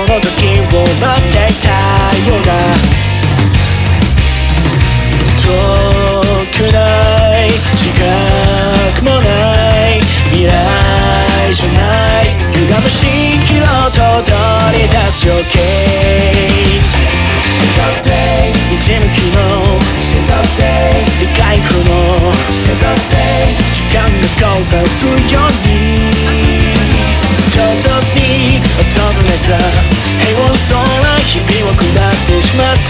の時を待っていたような遠くない近くもない未来じゃない歪む蜃気楼と踊り出す余計She's up day 一向きの She's up day 理解不能 She's up day 時間が交差するように唐突に訪れた平穏そうな日々を下ってしまった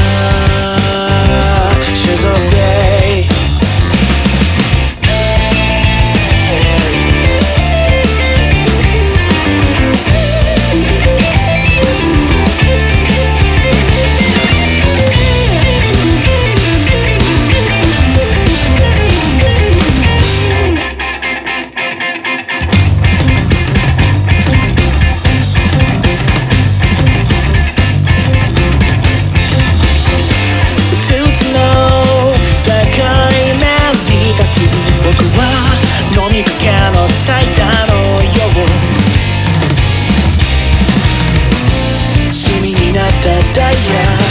She's up day飲みかけのサイダーのよう炭になったダイヤ